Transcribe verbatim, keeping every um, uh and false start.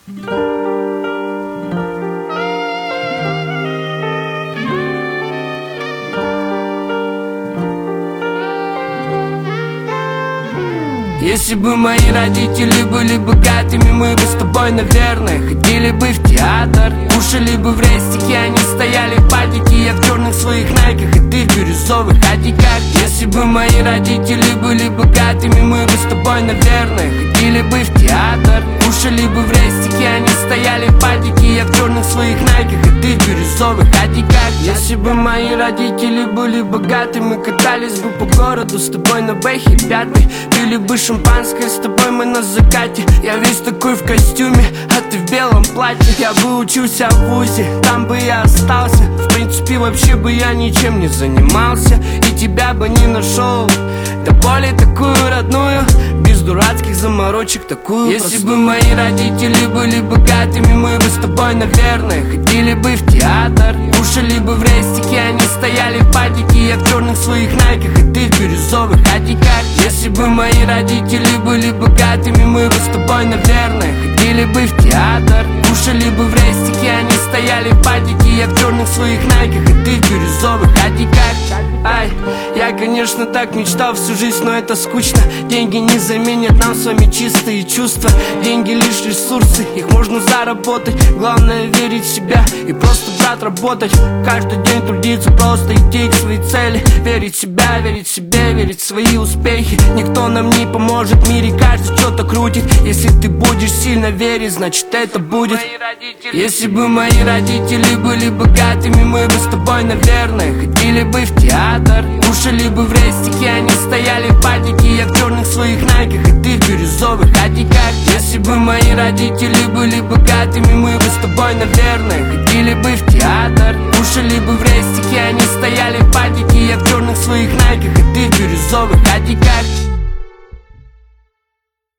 Если бы мои родители были богатыми, мы бы с тобой, наверное, ходили бы в театр, кушали бы в рестике, они стояли в падике, я в черных своих найках, и ты в бирюзовых адиках. Если бы мои родители были богатыми, мы бы с тобой, наверное, ходили бы в театр, кушали бы в рестике, они стояли в падике, я в черных своих найках, и ты в бирюзовых адиках. Если бы мои родители были богатыми, мы катались бы по городу с тобой на бэхе пятой, пили бы шампанское с тобой мы на закате. Я весь такой в костюме, а ты в белом платье. Я бы учился в вузе, там бы я остался. В принципе, вообще бы я ничем не занимался и тебя бы не нашел. Да более такую родную, без дурацких заморочек, такую Если простую. бы мои родители были богатыми, мы бы с тобой, наверное, ходили бы в театр, кушали бы в рестике, они стояли в падике, я в черных своих найках, и ты в бирюзовых адиках. Если бы мои родители были богатыми, мы бы с тобой, наверное, ходили бы в театр, кушали бы в рестике, они стояли в падике, я в черных своих найках, и ты в бирюзовых адиках. Ай, я, конечно, так мечтал всю жизнь, но это скучно. Деньги не заменят нам с вами чистые чувства. Деньги лишь ресурсы, их можно заработать. Главное верить в себя и просто, брат, работать. Каждый день трудиться, просто идти к своей цели. Верить в себя, верить в себе, верить в свои успехи. Никто нам не поможет в мире, каждый что-то крутит. Если ты будешь сильно верить, значит это будет. Если бы мои родители были богатыми, мы бы с тобой, наверное, ходили бы в театр, кушали бы в рестике, они стояли в падике, я в черных своих найках, и ты в бирюзовых адиках. Если бы мои родители были богатыми, мы бы с тобой, наверное, ходили бы в театр, кушали бы в рестике, они стояли в падике, я в черных своих найках, и ты в бирюзовых адиках.